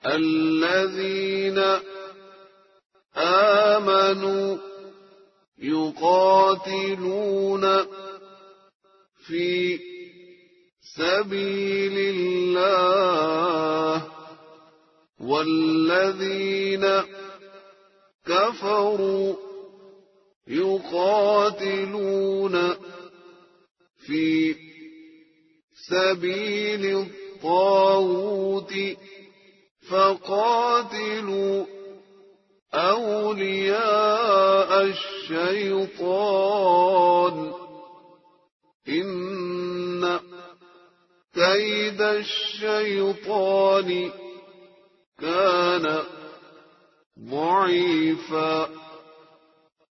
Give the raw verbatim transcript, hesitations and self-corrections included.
الذين آمنوا يقاتلون في سبيل الله والذين كفروا يقاتلون في سبيل الطاغوت فقاتلوا أولياء الشيطان إن كيد الشيطان كان ضعيفا.